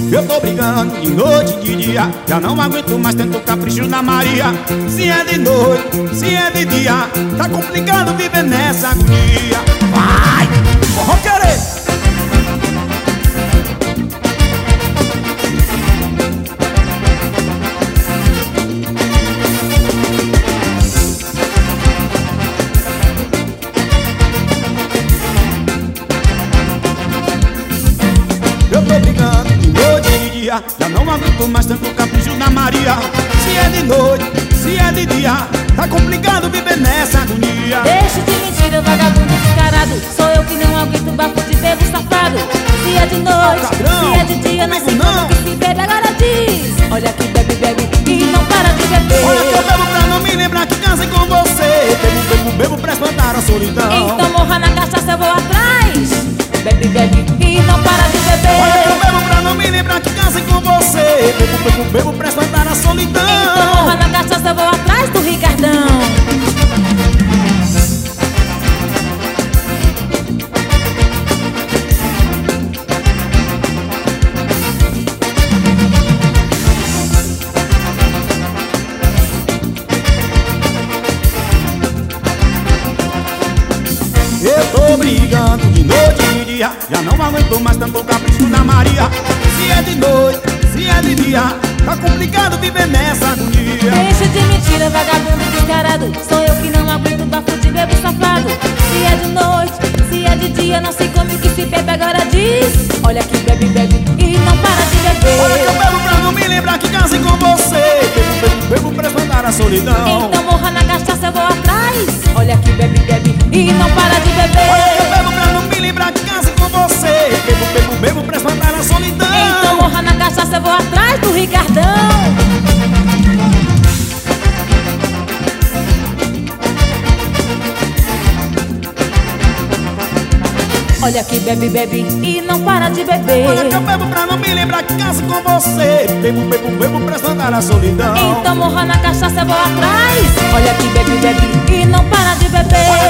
Eu tô brigando de noite e de dia, já não aguento mais tanto capricho da Maria. Se é de noite, se é de dia, tá complicado viver nessa agonia. Vai, vou querer. Eu tô brigando de noite e de dia, já não aguento mais tanto capricho da Maria. Se é de noite, se é de dia, tá complicado viver nessa agonia. Deixe de mentira, vagabundo descarado. Sou eu que não aguento bafo de bebo safado. Se é de noite, se é de dia, não sei como que se bebe, agora diz. Olha que bebe, bebe e não para de beber. Olha que eu bebo pra não me lembrar que casei com você. Bebo, bebo, bebo pra espantar a solidão. Então morra na cachaça, eu vou atrás. Bebe, bebe e não para de beber. Olha que eu bebo pra não me lembrar que casei com você. Bebo, bebo, bebo pra espantar a solidão. Então morra na cachaça, eu vou atrás do Ricardão. Eu tô brigando de noite e de dia, já não aguento mais tanto capricho da Maria. Se é de noite, se é de dia, tá complicado viver nessa agonia. Deixa de mentira, vagabundo descarado. Sou eu que não aguento bafo de bebo safado. Se é de noite, se é de dia, não sei como que se bebe, agora diz. Olha que bebe, bebe e não para de beber. Olha que eu bebo pra não me lembrar que casei com você. Bebo, bebo, bebo pra espantar a solidão. Então morra na cachaça, eu vou atrás. Olha que bebe, bebe e não para de beber. Olha que eu bebo pra não me lembrar que casei com você. Bebo, bebo, bebo pra espantar a solidão. Então morra na cachaça, eu vou atrás do Ricardão. Olha que bebe, bebe e não para de beber. Olha que eu bebo pra não me lembrar que casei com você. Bebo, bebo, bebo pra espantar a solidão. Então morra na cachaça, eu vou atrás. Olha que bebe, bebe e não para de beber.